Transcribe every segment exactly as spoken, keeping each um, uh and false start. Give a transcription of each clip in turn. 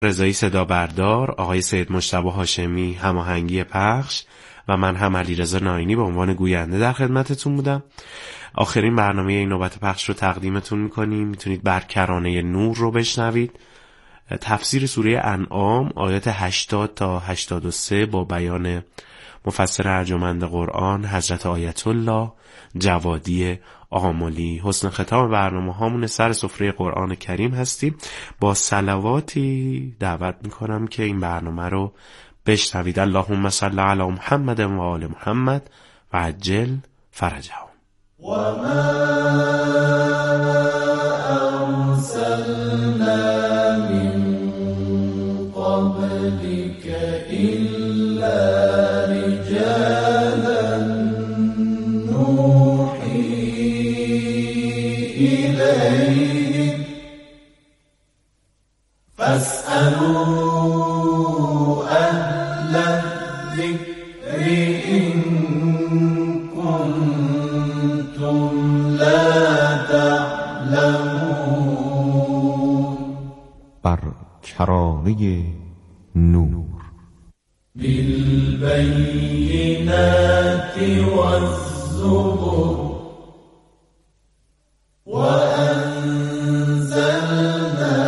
رضایی صدا بردار، آقای سید مجتبی هاشمی هماهنگی پخش و من هم علیرضا ناینی به عنوان گوینده در خدمتتون بودم. آخرین برنامه این نوبت پخش رو تقدیمتون میکنیم. میتونید بر کرانه نور رو بشنوید. تفسیر سوره انعام آیات هشتاد تا هشتاد و سه با بیان مفسر ارجمند قرآن حضرت آیت الله جوادی آملی. حسن ختام برنامه هامون سر سفره قرآن کریم هستیم. با صلواتی دعوت میکنم که این برنامه رو بشنوید. اللهم صل علی محمد و آل محمد و عجل فرجهم. و ما ارسلنا من قبلك الا رجالا نوحی الیهم فاسألوا اهل الذکر ان کنتم لا تعلمون. بر کرانه نور بالبینات والزبر وأنزلنا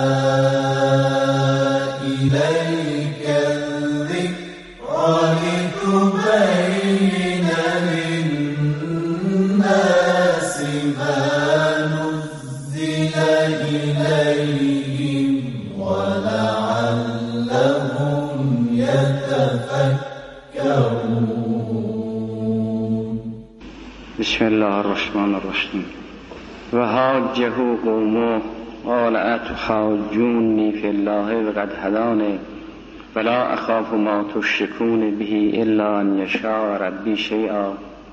إليك الذكر لتبين للناس ما نزل إليهم ولعلهم يتفكرون. بسم الله الرحمن الرحیم. و حاجه قومه قال اتحاجونی فی الله وقد هدانی ولا اخاف ما تشركون به الا ان یشاء ربی شیئا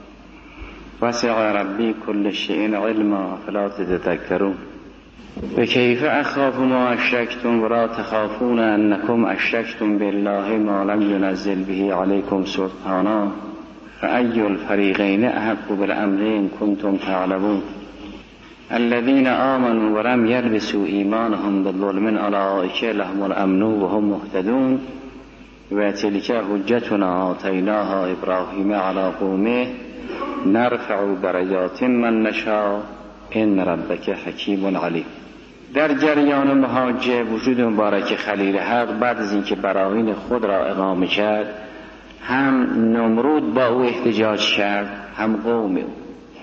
وسع ربی کل شیء علما فلا تتذکرون. وكيف أخاف ما أشركتم ولا تخافون أنكم أشركتم بالله ما لم ينزل به عليكم سلطانا فأي الفريقين أحق بالأمر إن كنتم تعلمون. الذين آمنوا ولم يلبسوا إيمانهم بظلم أولئك لهم الأمن وهم مهتدون. وتلك حجتنا آتيناها إبراهيم على قومه نرفع درجات من نشاء إن ربك حكيم عليم. در جریان مهاجه وجود مبارک خلیل حق بعد از اینکه براهین خود را اقامه کرد هم نمرود با او احتجاج کرد هم قوم او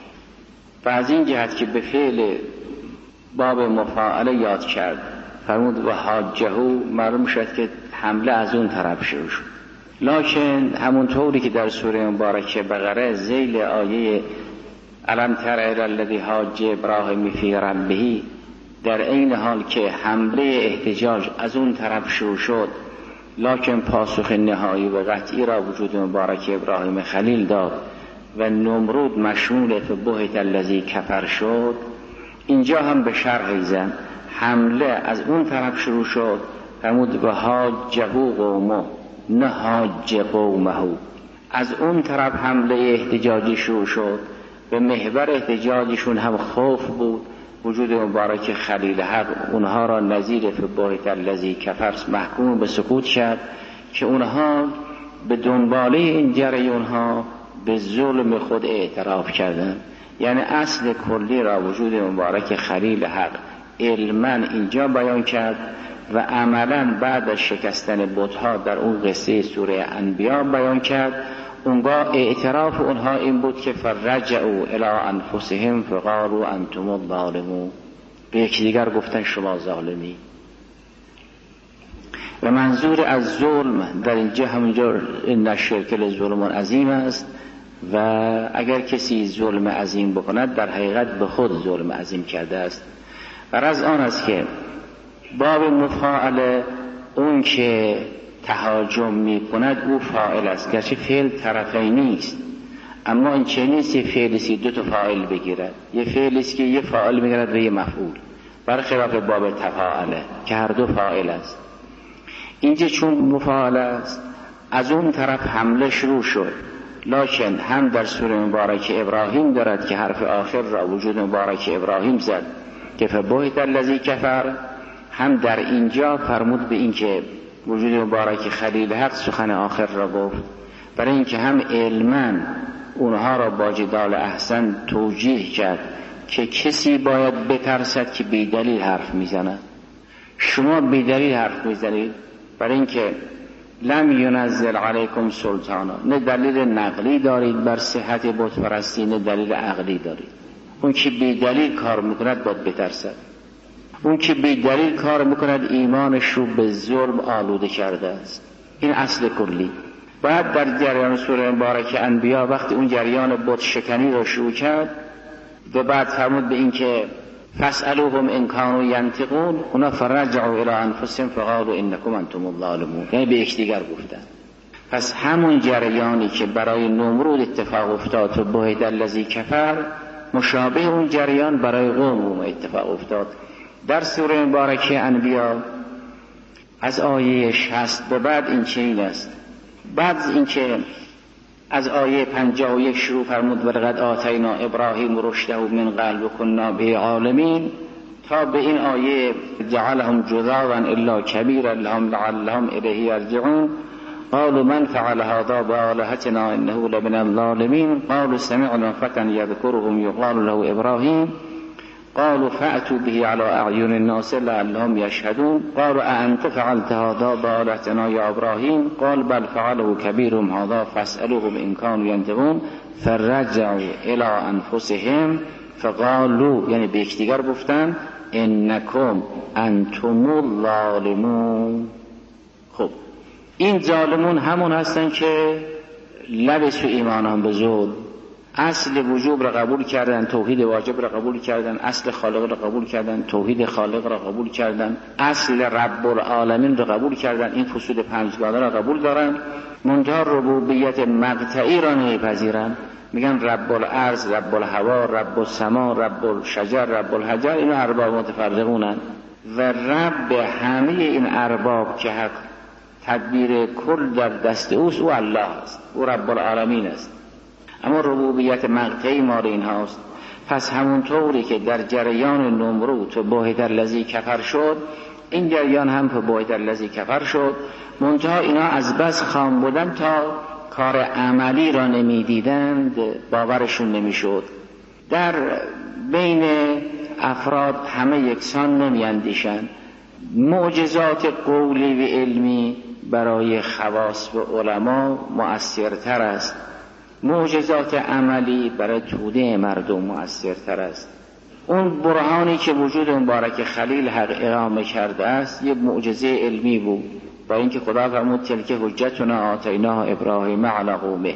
و از این جهت که به فعل باب مفاعله یاد کرد فرمود و حاجه معلوم شد که حمله از اون طرف شروع شد. لکن همونطوری که در سوره مبارکه بقره ذیل آیه الم تر الی الذی حاج ابراهیم فی ربه در این حال که حمله احتجاج از اون طرف شروع شد لکن پاسخ نهایی و قطعی را وجود مبارک ابراهیم خلیل داد و نمرود مشمول فبهت الذی کفر شد. اینجا هم به شرح زن حمله از اون طرف شروع شد فرمود و حاجه قومه نه حاج قومه. از اون طرف حمله احتجاجی شروع شد. به محور احتجاجشون هم خوف بود. وجود مبارک خلیل حق اونها را نظیر فبهت الذی کفر محکوم به سکوت کرد که اونها به دنباله این جریان ها به ظلم خود اعتراف کردند. یعنی اصل کلی را وجود مبارک خلیل حق علما اینجا بیان کرد و عملا بعد از شکستن بت‌ها در اون قصه سوره انبیاء بیان کرد. اونگاه اعتراف اونها این بود که فرجعوا الی انفسهم فقالوا انتم الظالمون. به یکدیگر گفتن شما ظالمی. و منظور از ظلم در اینجا همونجا این الشرک لظلم عظیم است و اگر کسی ظلم عظیم بکند در حقیقت به خود ظلم عظیم کرده است. و از آن است که باب مفاعله اون که تهاجم می کند او فاعل است گرچه فعل طرفی نیست اما این چه نیست یه فعلی دو تا فاعل بگیرد. یه فعلی است که یه فاعل میگیرد و یه مفعول برخلاف باب تفاعله که هر دو فاعل است. اینجا چون مفاعله است از اون طرف حمله شروع شد لکن هم در سوره مبارک ابراهیم دارد که حرف آخر را وجود مبارک ابراهیم زد که فبهت الذی کفر هم در اینجا فرمود به این که وجود مبارک خلیل حق سخن آخر را گفت، برای اینکه هم علما اونها را با جدال احسن توجیه کرد که کسی باید بترسد که بیدلیل حرف میزند. شما بیدلیل حرف میزنید برای اینکه لم ینزل علیکم سلطانا، نه دلیل نقلی دارید بر صحت بت پرستی نه دلیل عقلی دارید. اون که بیدلیل کار میکند باید بترسد. اون که بیدلیل کار میکند ایمانش رو به ظلم آلوده کرده است. این اصل کلی. بعد در جریان سوره مبارک انبیا وقتی اون جریان بت شکنی رو شروع کرد و بعد فرمود به این که فاسألوهم ان كانوا ينطقون، اونا فرجعوا الى انفسهم فقالوا انكم انتم الظالمون، یعنی به یکدیگر گفتن. پس همون جریانی که برای نمرود اتفاق افتاد و بعد الذی کفر، مشابه اون جریان برای قوم اتفاق افتاد. در سوره مبارکه انبیا از آیه شصت به بعد این چنین است. بعد اینکه از آیه پنجاه و یک شروع فرمود ولقد آتینا ابراهیم رشده من قبل وکنا به عالمین، تا به این آیه جعلهم جذابا الا کبیرا لهم لعلهم الیه یرجعون، قالوا من فعل هذا بآلهتنا انه لمن الظالمین، قالوا سمعنا فتى یذکرهم یقال له ابراهیم، قالوا فأتوا به على اعین الناس لعلهم یشهدون، قالوا أأنت فعلت هذا بآلهتنا یا ابراهیم، قال بل فعله كبيرهم هذا فاسألوهم إن كانوا ينطقون، فرجعوا إلى أنفسهم فقالوا، یعنی به یکدیگر گفتن انکم انتم الظالمون. خب این ظالمون همون هستن که لبسوا ایمانهم به ظلم، اصل وجوب را قبول کردن، توحید واجب را قبول کردن، اصل خالق را قبول کردن، توحید خالق را قبول کردن، اصل رب العالمین را قبول کردن، این فصول پنجگانه را قبول دارن، منتها ربوبیت مقطعی را نمیپذیرن. میگن رب الارض، رب الهوا، رب السما، رب الشجر، رب الحجر، اینا ارباب متفرقونن و رب همه این ارباب که حق تدبیر کل در دست اوست، او الله است، او رب العالمین است. اما ربوبیت مقطعی مال این هاست. پس همون طوری که در جریان نمرود و بعد الذی کفر شد، این جریان هم به بعد الذی کفر شد، منتها اینا از بس خام بودن تا کار عملی را نمیدیدند، باورشون نمیشد. در بین افراد همه یکسان نمیاندیشند. معجزات قولی و علمی برای خواص و علما مؤثرتر است، معجزات عملی برای توده مردم مؤثرتر است. اون برهانی که وجود مبارک خلیل حق اقامه کرده است یک معجزه علمی بود، با اینکه خدا فرمود تلک حجتنا آتیناه ابراهیم علی قومه،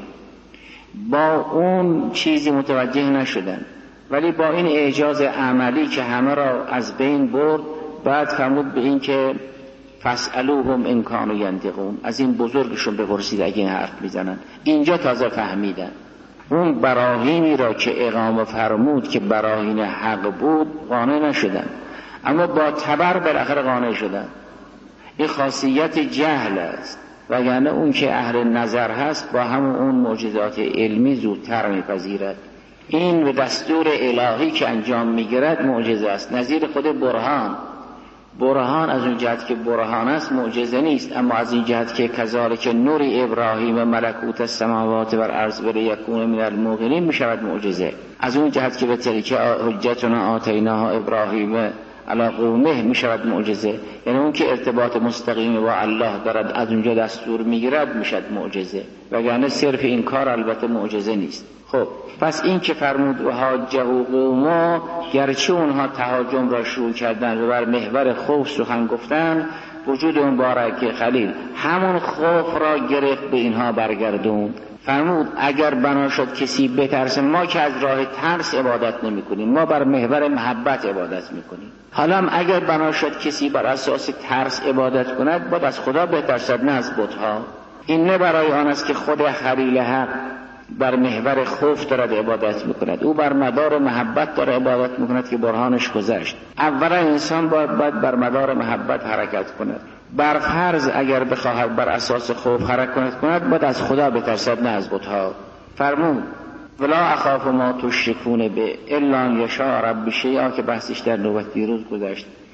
با اون چیزی متوجه نشدن، ولی با این اعجاز عملی که همه را از بین برد، بعد فرمود به این که فاسألوهم ان كانوا ينطقون، از این بزرگشون بپرسید اگه این حرف میزنن. اینجا تازه فهمیدن اون براهینی را که اقامه فرمود که براهین حق بود قانع نشدن، اما با تبر بالاخره قانع شدن. این خاصیت جهل است، وگرنه اون که اهل نظر هست با همون اون معجزات علمی زودتر میپذیرد. این به دستور الهی که انجام میگیرد معجزه است، نظیر خود برهان. برهان از اون جهت که برهان است معجزه نیست، اما از این جهت که کذالک نور ابراهیم ملکوت السماوات والارض ولیکون من الموقنین میشود معجزه. از اون جهت که به تلک حجتنا آتیناه ابراهیم علی قومه میشود معجزه، یعنی اون که ارتباط مستقیم با الله دارد از اونجا دستور میگیرد میشد معجزه، وگرنه صرف این کار البته معجزه نیست. خب پس این که فرمود و حاجه قومه، گرچه اونها تهاجم را شروع کردن و بر محور خوف سخن گفتن، وجود مبارک خلیل همون خوف را گرفت به اینها برگردوند. فرمود اگر بنا شد کسی بترسه، ما که از راه ترس عبادت نمی کنیم، ما بر محور محبت عبادت می کنیم. حالا هم اگر بنا شد کسی بر اساس ترس عبادت کند، باید از خدا بترسد نه از بت‌ها. این نه برای آن است که خود خلیل حق بر محور خوف دارد عبادت میکند، او بر مدار محبت دارد عبادت میکند که برهانش گذشت. اولا انسان باید, باید بر مدار محبت حرکت کند. بر فرض اگر بخواهد بر اساس خوف حرکت کند، باید از خدا بترسد نه از بت‌ها. فرمود ولا اخاف ما تشركون به الا ان یشاء ربی شیئا که بحثش در نوبت دیروز گذشت.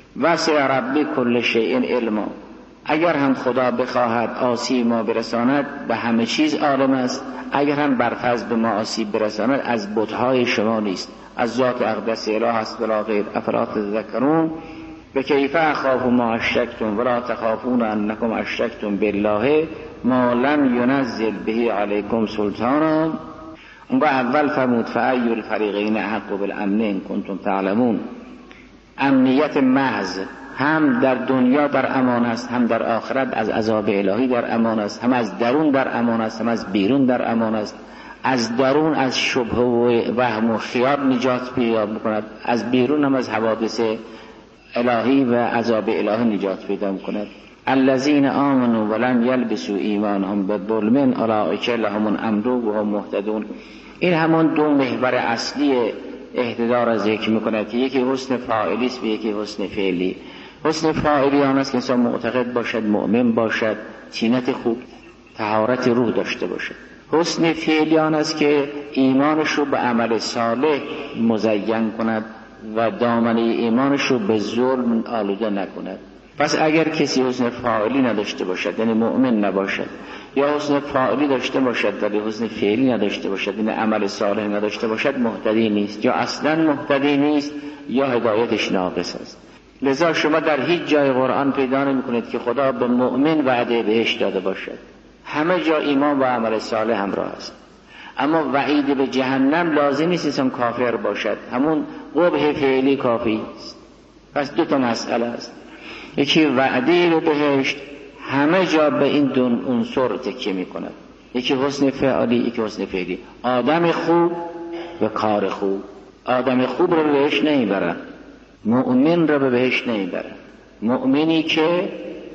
وسع ربی کل شیء علما. اگر هم خدا بخواهد آسیب ما برساند به همه چیز عالم است، اگر هم برفض به ما آسیب برساند از بت‌های شما نیست، از ذات اقدس اله است ولا غیر. افلا تذکرون. به کیف اخاف ما اشرکتم ولا تخافون انکم اشرکتم بالله ما لم ینزل به علیکم سلطانا. اونگاه اول فرمود فأی الفریقین احق بالامن ان کنتم تعلمون. امنیت محض، هم در دنیا در امان است، هم در آخرت از عذاب الهی در امان است، هم از درون در امان است، هم از بیرون در امان است. از درون از شبه و وهم و خیال نجات پیدا می‌کند، از بیرون هم از حوادث الهی و عذاب الهی نجات پیدا می‌کند. الذين آمنوا ولم يلبسوا ایمانهم بظلم اولئک لهم الامن وهم مهتدون. این همون دو محور اصلی اهتدار را ذکر می‌کند که یکی حسن فاعلی است و یکی حسن فعلی. حسن فاعلی آن است که انسان معتقد باشد، مؤمن باشد، طینت خوب، طهارت روح داشته باشد. حسن فعلی آن است که ایمانش رو به عمل صالح مزین کند و دامنه ایمانش رو به ظلم آلوده نکند. پس اگر کسی حسن فاعلی نداشته باشد، یعنی مؤمن نباشد، یا حسن فاعلی داشته باشد ولی حسن فعلی نداشته باشد، یعنی عمل صالح نداشته باشد، مهتدی نیست، یا اصلا مهتدی نیست یا هدایتش ناقص است. لذا شما در هیچ جای قرآن پیدا نمی‌کنید که خدا به مؤمن وعده بهشت داده باشد. همه جا ایمان و عمل صالح همراه است. اما وعید به جهنم لازم نیست انسان کافر باشد، همون قبح فعلی کافی است. پس دو تا مسئله است، یکی وعده به بهشت همه جا به این دو عنصر تکیه می‌کند، یکی حسن فعلی، یکی حسن فعلی. آدم خوب و کار خوب. آدم خوب رو به بهشت نمیبرن، مؤمن رو به بهشت نمیبرن. مؤمنی که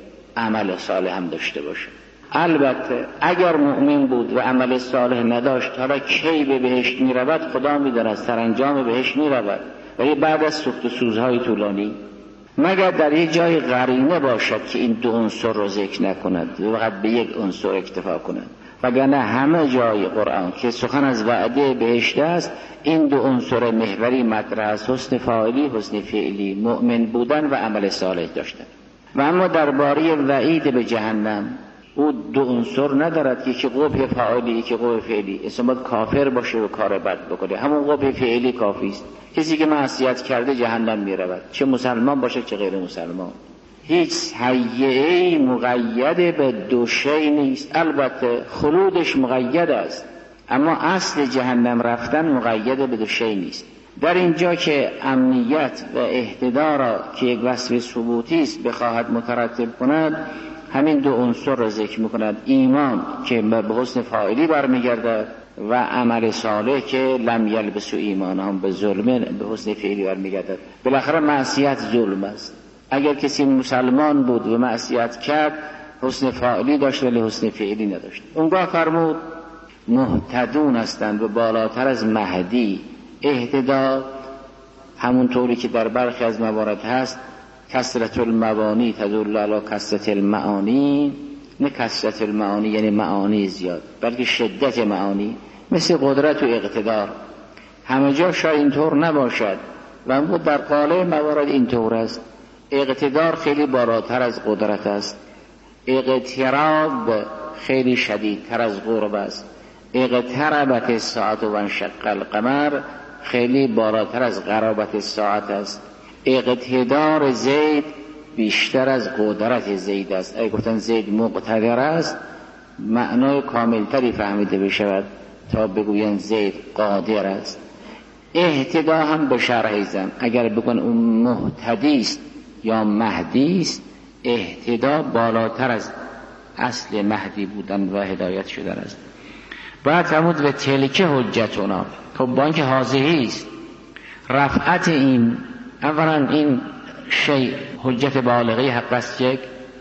عمل صالح هم داشته باشه. البته اگر مؤمن بود و عمل صالح نداشت، حالا کی به بهشت میرود خدا میداند، سرانجام بهشت میرود، ولی بعد از سوخت و سوزهای طولانی، مگر در یک جای قرینه باشد که این دو عنصر رو ذکر نکند و فقط به یک عنصر اکتفا کند. وگرنه همه جای قرآن که سخن از وعده بهشت است، این دو عنصر محوری مطرح است: حسن فاعلی، حسن فعلی، مؤمن بودن و عمل صالح داشتن. و اما درباره وعید به جهنم، او دو عنصر ندارد، یکی قبح فاعلی، یکی قبح فعلی. انسان باید کافر باشه و کار بد بکنه، همون قبح فعلی کافی است. کسی که معصیت کرده جهنم میرود، چه مسلمان باشه چه غیر مسلمان. هیچ هیئه‌ای مقید به دو شی نیست. البته خلودش مقید است، اما اصل جهنم رفتن مقید به دو شی نیست. در اینجا که امنیت و اهتدار را که یک وصف ثبوتی است بخواهد مترتب کند، همین دو عنصر را ذکر می‌کند: ایمان که به حسن فاعلی برمیگردد و عمل صالح که لم یلبسوا ایمانهم به ظلم به حسن فعلی برمیگردد. بالاخره معصیت ظلم است. اگر کسی مسلمان بود و معصیت کرد، حسن فاعلی داشت ولی حسن فعلی نداشت. اونگاه فرمود مهتدون هستند و بالاتر از مهدی. اهتدا همون طوری که در برخی از موارد هست، کثرت المعانی تدل علی کثرت المعانی، نه کثرت المعانی یعنی معانی زیاد، بلکه شدت معانی، مثل قدرت و اقتدار. همه جا شاید اینطور نباشد و اما در قالب موارد اینطور است. اقتدار خیلی بالاتر از قدرت است، اقتراب خیلی شدیدتر از قرب است. اقتربت الساعة و انشق القمر خیلی بالاتر از قرابت ساعت است. اقتدار زید بیشتر از قدرت زید است. اگه گفتن زید مقتدر است، معنای کاملتری فهمیده بشود تا بگوین زید قادر است. اهتدا هم به شرح زن، اگر بگن اون مهتدی است یا مهدی است، اهتدا بالاتر از اصل مهدی بودن و هدایت شدن است. بعد فرمود و تلکه حجتنا، خب با اینکه حاضری است رفعت این، اولا این شیء حجت بالغی حق است، یک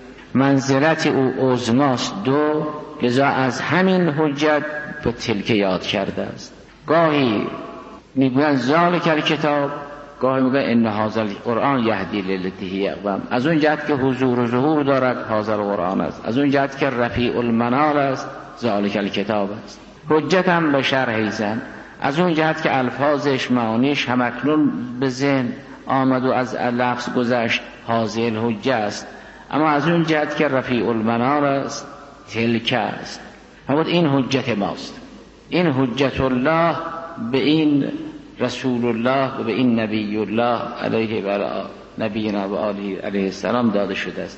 منزلت او عظماست، دو لذا از همین حجت به تلکه یاد کرده است. گاهی میگوین ذالک الکتاب، گاهی میگوین ان هذا القرآن یهدی للتی هی اقوم. از اون جهت که حضور و ظهور دارد هذا القرآن است، از اون جهت که رفیع المنال است ذالک الکتاب است. حجت هم به شرح زن، از اون جهت که الفاظش معانیش همکنون به ذهن آمد و از لفظ گذشت حاضر حجه است، اما از اون جهت که رفیع المنار است تلک است. اما این حجت ماست، این حجت الله به این رسول الله و به این نبی الله علیه و نبینا و آله علیه السلام داده شده است.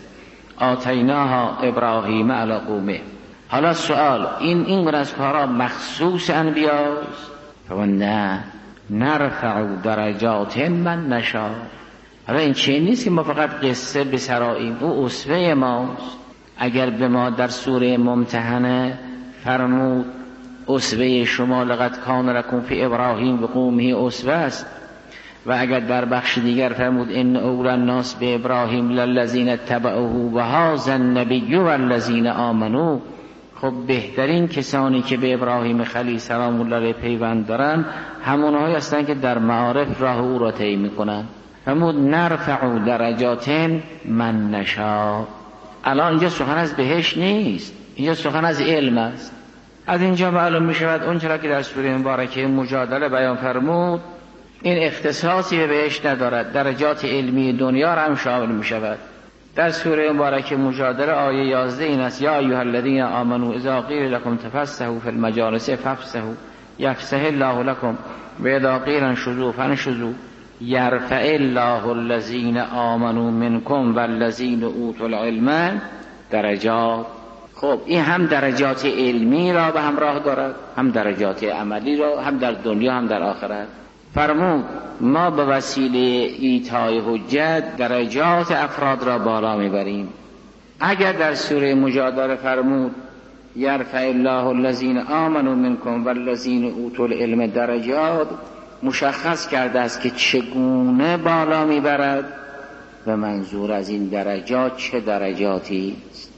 آتیناها ابراهیم علی قومه. حالا سوال، این این گونه از کارا مخصوص انبیاست؟ و نه، نرفع درجات من نشاء. حالا این چه نیست که ما فقط قصه بسراییم، او اسوه ماست. اگر به ما در سوره ممتحنه فرمود اسوه شما لقد کان لکم فی ابراهیم و قومه اسوه است، و اگر در بخش دیگر فرمود ان اول الناس به ابراهیم للذین اتبعوه و هذا النبی والذین آمنوا، خب بهترین کسانی که به ابراهیم خلیل سلام الله علیه پیوند دارن همونهایی هستند که در معارف راه او را طی میکنن. فرمود نرفع درجات من نشاء. الان اینجا سخن از بهشت نیست، اینجا سخن از علم است. از اینجا معلوم می شود اون چرا که در سوره مبارکه مجادله بیان فرمود این اختصاصی به بهشت ندارد، درجات علمی دنیا را هم شامل می شود. در سوره مبارکه مجادله آیه یازده این است: یا ایها الذین آمنوا اذا قیل لكم تفسحوا فی المجالس فافسحوا یفسح الله لكم و اذا قیل انشزوا فانشزوا یرفع الله الذین آمنوا منکم والذین اوتوا العلم درجات. خب این هم درجات علمی را به همراه دارد، هم درجات عملی را، هم در دنیا هم در آخرت. فرمود ما به وسیله ایتای حجت درجات افراد را بالا میبریم. اگر در سوره مجادله فرمود یرفع الله الذین آمنوا منکم والذین اوتوا العلم درجات، مشخص کرده است که چگونه بالا میبرد و منظور از این درجات چه درجاتی است.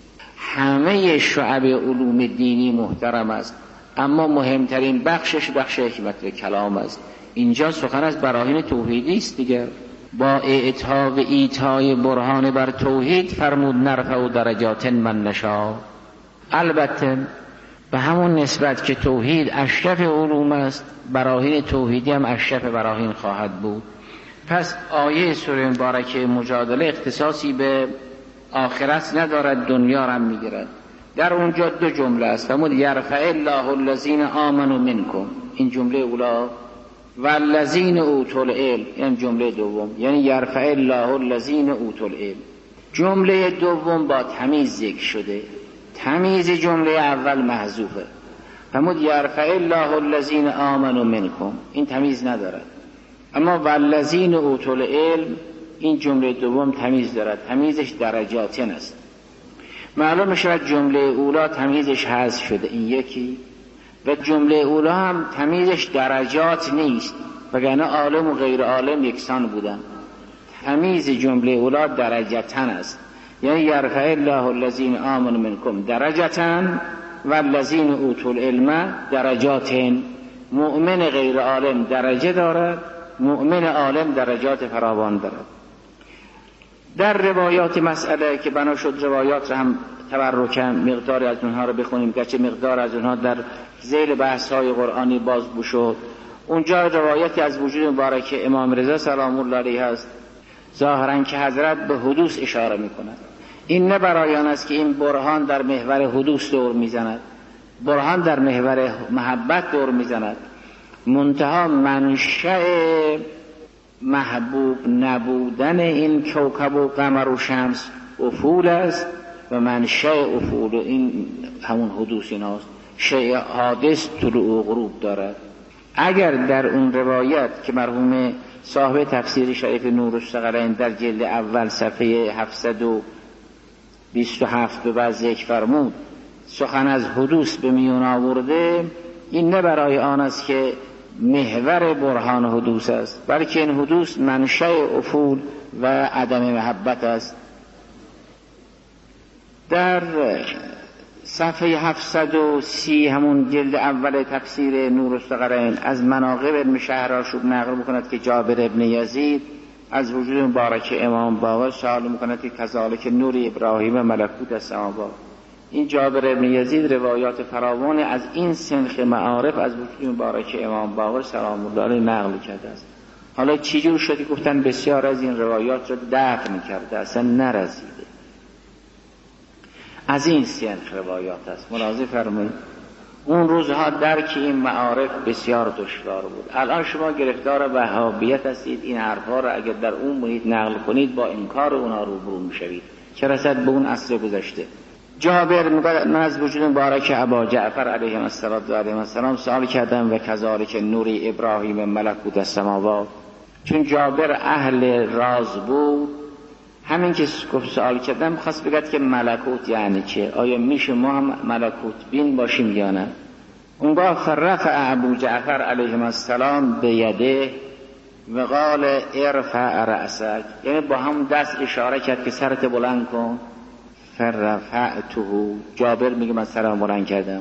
همه شعب علوم دینی محترم است، اما مهمترین بخشش بخش حکمت کلام است. اینجا سخن از براهین توحیدی است دیگر. با اعطا و ایتای برهان بر توحید فرمود نرفع درجات من نشاء. البته به همون نسبت که توحید اشرف علوم است، براهین توحیدی هم اشرف براهین خواهد بود. پس آیه سوره مبارکه مجادله اختصاصی به آخرت ندارد، دنیا را هم میگیرد. در اونجا دو جمله است، فرمود یرفع الله الذین آمنوا منکم، این جمله اولا، والذین اوتوا العلم، این جمله دوم، یعنی یرفع الله الذین اوتوا العلم. جمله دوم با تمیز ذکر شده، تمیز جمله اول محذوفه. فرمود یرفع الله الذین آمنوا منکم، این تمیز ندارد. اما والذین اوتوا العلم، این جمله دوم تمیز دارد، تمیزش درجاتین است. معلوم شود جمله اولا تمیزش حذف شده، این یکی، و جمله اولا هم تمیزش درجات نیست، وگرنه عالم و غیر عالم یکسان بودن. تمیز جمله اولا درجتن است، یعنی یرفع الله الذین آمنوا منکم درجتن والذین اوتوا العلم درجاتن. مؤمن غیر عالم درجه دارد، مؤمن عالم درجات فراوان دارد. در روایات مسئله که بنا شد روایات را هم تبرکم مقدار از اونها رو بخونیم، گرچه مقدار از اونها در ذیل بحث های قرآنی باز شد. اونجا روایتی از وجود مبارک امام رضا سلام الله علیه است، ظاهرا که حضرت به حدوث اشاره میکند. این نه برای آن است که این برهان در محور حدوث دور میزند، برهان در محور محبت دور میزند. منتها منشأ محبوب نبودن این کوکب و قمر و شمس افول است و منشأ افول این همون حدوث ایناست. شیء حادث طلوع و غروب دارد. اگر در اون روایت که مرحوم صاحب تفسیر شریف نور الثقلین در جلد اول صفحه هفتصد و بیست و هفت به بعد ذکر فرمود سخن از حدوث به میون آورده، این نه برای آن است که محور برهان حدوث است، بلکه این حدوث منشأ افول و عدم محبت است. در صفحه هفتصد و سی همون جلد اول تفسیر نور الثقلین از مناقب ابن شهرآشوب نقل میکند که جابر ابن یزید از وجود مبارک امام باقر سوال میکند که کذالک نور ابراهیم ملکوت السماوات. این جابر ابن یزید روایات فراوان از این سنخ معارف از وجود مبارک امام باقر سلام الله علیه نقل کرده است. حالا چی جور شدی؟ گفتن بسیار از این روایات رو دفن کرده، اصلا نرسیده. از این سنخ روایات است. ملاحظه فرمایید اون روزها درک این معارف بسیار دشوار بود. الان شما گرفتار وهابیت هستید، این حرفا رو اگر در اون محیط نقل کنید با انکار اونا روبرو میشوید، چه رسد به اون عصر گذشته. جابر میگه من از وجود مبارک ابا جعفر علیه السلام سوال کردم و کذالک نوری ابراهیم ملکوت السماوات. چون جابر اهل راز بود، همین که گفت سوال کردم خواست بگد که ملکوت یعنی چه، آیا میشه ما هم ملکوت بین باشیم یا نه. اونگاه فرفع ابو جعفر علیه السلام به یده و قال ارفع رأسک، یعنی با هم دست اشاره کرد که سرت بلند کن. فرفعته، جابر میگه من سرم بلند کردم.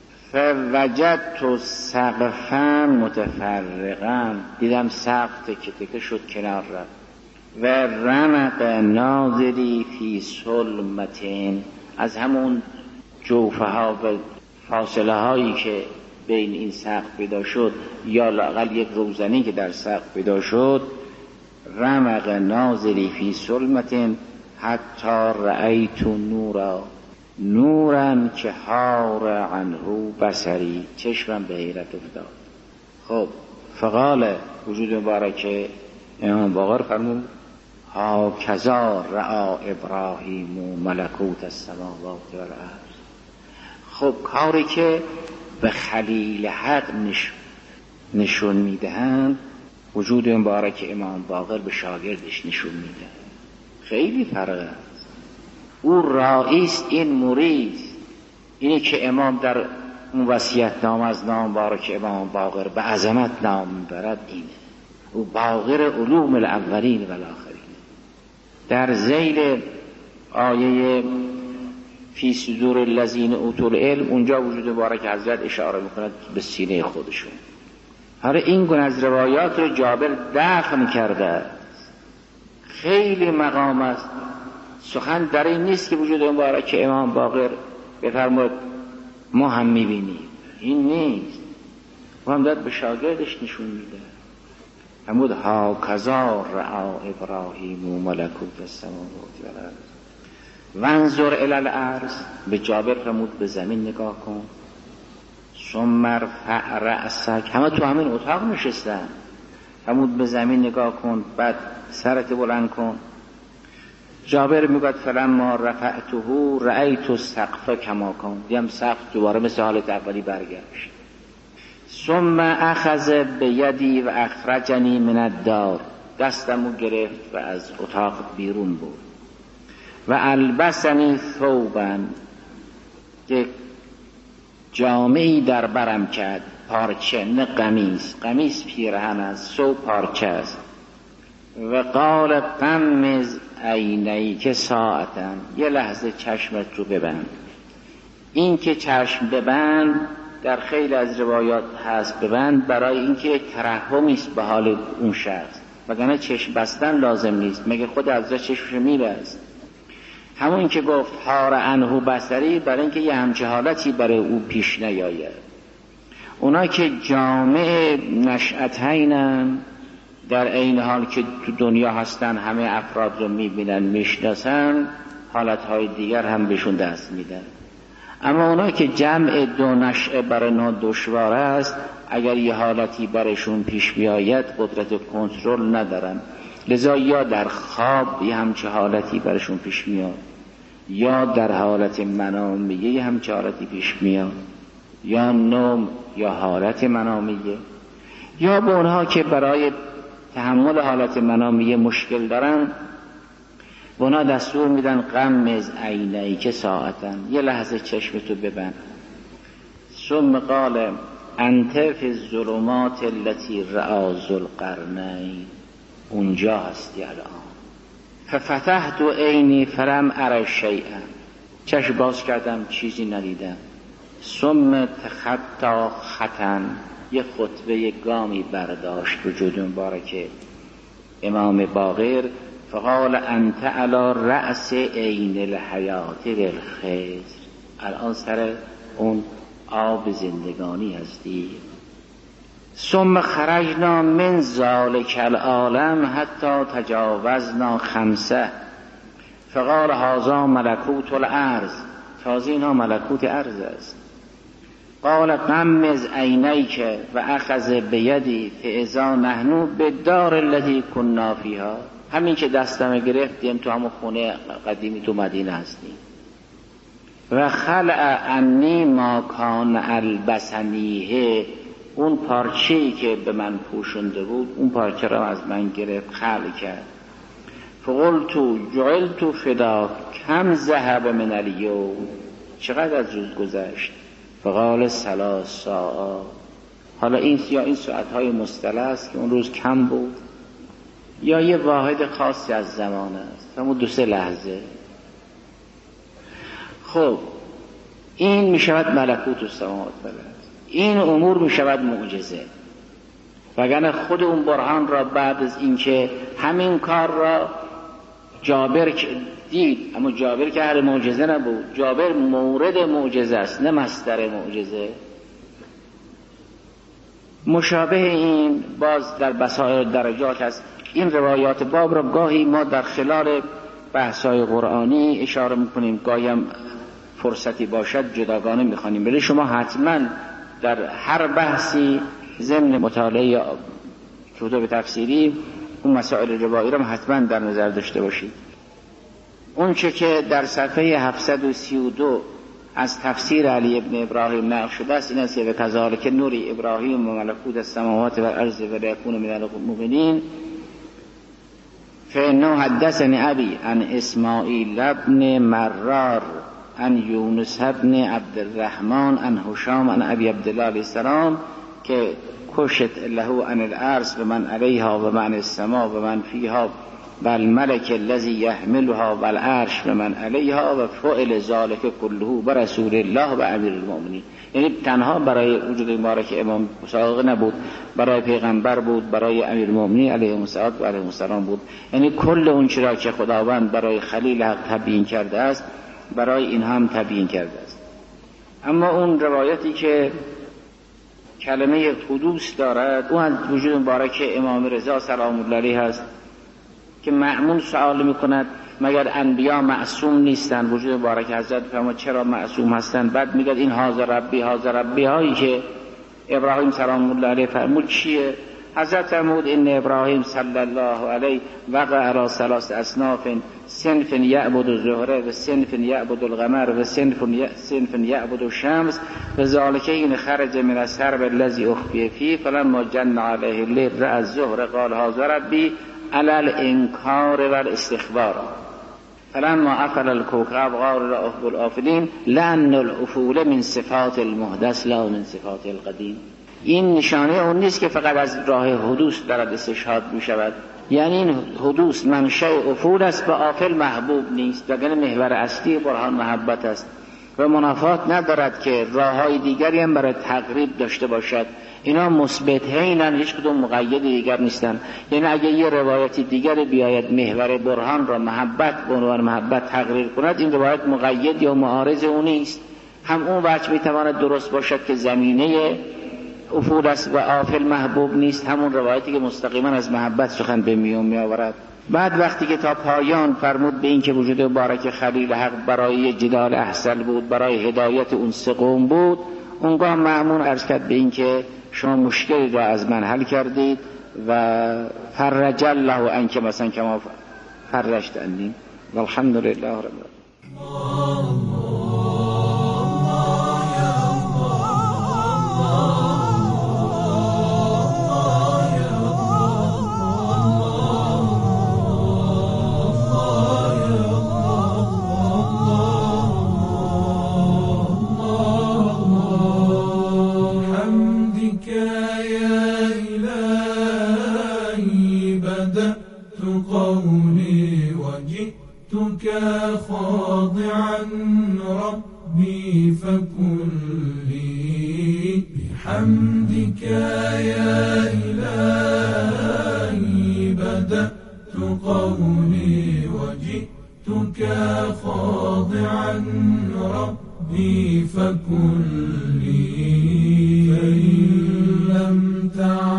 فوجدت سقفا متفرقا، دیدم سقف تکه تکه شد کنار رفت. و رمق ناظری فی سلمتین، از همون جوفه ها و فاصله هایی که بین این سقف پیدا شد یا لااقل یک روزنی که در سقف پیدا شد، رمق ناظری فی سلمتین حتی رأیت نورا نورن که حار عنه بصری، چشمم به حیرت افتاد. خب فقال وجود مبارک امام باقر فرمود ها کذا رعا ابراهیم ملکوت السماوات و الارض. خب کاری که به خلیل حق نش... نشون میدهند وجود مبارک امام باقر به شاگردش نشون میده. خیلی فرق است. او رئیس، این مرید. اینی که امام در اون وصیت نام از نام مبارک امام باقر به عظمت نام میبرد اینه. او باقر علوم الاولین و الاخرین. در ذیل آیه فی صدور الذین اوتوا العلم اونجا وجود مبارک حضرت اشاره میکند به سینه خودشون. حالا این گونه از روایات رو جابر دفن کرده. خیلی مقام است. سخن در این نیست که وجود مبارک امام باقر بفرمود ما هم میبینیم، این نیست. و هم داد به شاگردش نشون میده. فرمود ها کذا رعا ابراهیم ملکوت السماوات و الارض وانظر الی الارض. به جابر فرمود به زمین نگاه کن. ثم ارفع رأسک، همه تو همین اتاق نشستن. فرمود به زمین نگاه کن، بعد سرت بلند کن. جابر میگه فلما رفعته رأیت السقف کما کان، دیدم سقف دوباره مثل حالت اولی برگشت. ثم اخذ بیدی و اخرجنی من الدار، دستمو گرفت و از اتاق بیرون برد. و البسنی ثوبا، یک جامعی در برم کرد، پارچه نه قمیص، قمیص پیرهن است، ثوب پارچه است. و قال قمز عینیک ساعتا، یه لحظه چشمت رو ببند. این که چشم ببند در خیلی از روایات هست ببند برای اینکه ترحمی است به حال اون شخص، وگرنه چشم بستن لازم نیست، مگه خود حضرت چشمش میبست. همون که گفت حار عنه بصری برای اینکه یه همچه حالتی برای او پیش نیاید. اونا که جامع نشأتینن، در این حال که تو دنیا هستن همه افراد رو میبینن میشناسن، حالتهای دیگر هم بهشون دست میدن. اما اونا که جمع دو نشأه برای اونا دشوار است، اگر یه حالتی برایشون پیش بیاید قدرت کنترل ندارن، لذا یا در خواب یه همچه حالتی برایشون پیش میاد، یا در حالت منامیه یه همچه حالتی پیش میاد، یا نوم یا حالت منامیه، یا به اونها که برای تحمل حالت منامیه مشکل دارن و اونا دستور میدن غمض عینیک ساعتا، یه لحظه چشمتو ببند. ثم قال انت فی الظلمات التي رأى ذوالقرنین، اونجا هستی الان. ففتحت عینی فلم ار شیئا، چشم باز کردم چیزی ندیدم. ثم تخطا خطا، یه خطبه گامی برداشت وجود مبارک امام باقر. فقال انت علی رأس عین الحیات والخضر، الان سر اون آب زندگانی هستی. ثم خرجنا من ذلک العالم حتی تجاوزنا خمسه فقال هذا ملکوت الارض. تازه اینا ملکوت ارض است. قال غمض عینیک و اخذ بیدی فاذا نحن بالدار التي كنا فيها. همین که دستم گرفتیم تو همون خونه قدیمی تو مدینه هستیم. و خلع عنی ما کان البسنیه، اون پارچه‌ای که به من پوشونده بود اون پارچه را از من گرفت، خلع کرد. فقلت جعلت فداک کم ذهب من الیوم، چقدر از روز گذشت؟ فقال ثلاث ساعات. حالا این یا این ساعتهای مصطلح است که اون روز کم بود یا یه واحد خاصی از زمان است، همون دو سه لحظه. خب این می شود ملکوت السماوات والارض، این امور می شود معجزه. وگرنه خود اون برهان را بعد از اینکه همین کار را جابر دید، اما جابر که هر معجزه نبود، جابر مورد معجزه است نه مصدر معجزه. مشابه این باز در بصائر درجات است. این روایات باب را گاهی ما در خلال بحث‌های قرآنی اشاره می‌کنیم، گاهی هم فرصتی باشد جداگانه می‌خوانیم. ولی شما حتما در هر بحثی ضمن مطالعه کتب تفسیری اون مسائل روایی را حتما در نظر داشته باشید. اون چه که در صفحه هفتصد و سی و دو از تفسیر علی ابن ابراهیم نقل شده است این است که کذالک نوری ابراهیم و ملکوت السماوات والارض ولیکون من المؤمنین فانه حدثنی ابی عن اسماعیل ابن مرار عن یونس ابن عبدالرحمن عن هشام عن ابی عبدالله علیه السلام که کشت له عن الارض و من علیها و من السما و من فیها و الملک الذی یحملها و العرش و من علیها و فعل ذلک کله بر رسول الله و امیر المؤمنین. یعنی تنها برای وجود مبارک امام صادق نبود، برای پیغمبر بود، برای امیر المؤمنین علیه السلام و علیه السلام بود. یعنی کل اون چیزی که خداوند برای خلیل حق تبیین کرده است برای این هم تبیین کرده است. اما اون روایتی که کلمه حدوث دارد اون از وجود مبارک امام رضا سلام الله علیه است که مأمون سوال میکند مگر انبیا معصوم نیستند؟ وجود مبارک حضرت فرمود چرا معصوم هستند؟ بعد میگه این حاضر ربی حاضر ربی هایی که ابراهیم سلام الله علیه فرمود چیه؟ حضرت فرمود این ابراهیم صلی الله علیه وقع علی ثلاث اصناف صنف یعبد الزهره و صنف یعبد القمر و صنف صنف یعبد الشمس و ذالک این خرج من الحرب الذی اخفی فیه فلما جن علیه الليل رأى الزهره قال هذا ربی علی الانکار و الاستخبار فلما افل الكوكب قال رأه الافلین لأن الافول من صفات المحدث لا من صفات القدیم. این نشانه اون نیست که فقط از راه حدوث دارد استشهاد می شود، یعنی این حدوث منشأ افول است و آفل محبوب نیست، وگرنه محور اصلی برهان محبت است و منافات ندارد که راههای دیگری هم برای تقریب داشته باشد. اینا مثبت هینن، هیچ کدوم مقید دیگر نیستن. یعنی اگه یه روایتی دیگر بیاید محور برهان را محبت به عنوان محبت تقریر کند این روایت مقید یا معارض اون نیست. هم اون وجه میتواند درست باشد که زمینه افول است و آفل محبوب نیست، همون روایتی که مستقیما از محبت سخن به میون می آورد. بعد وقتی که تا پایان فرمود به این که وجود مبارک خلیل حق برای جدال احسن بود، برای هدایت اون سه قوم بود، اونگاه مأمون عرض کرد به این که شما مشکلی را از من حل کردید و فرج الله عنک مثلا کما فرجت عنی والحمد لله رب العالمین. خاضعا ربي فكن لي بحمدك يا إلهي بدأت قولي وجئتك خاضعا ربي فكن لي فإن لم تعالى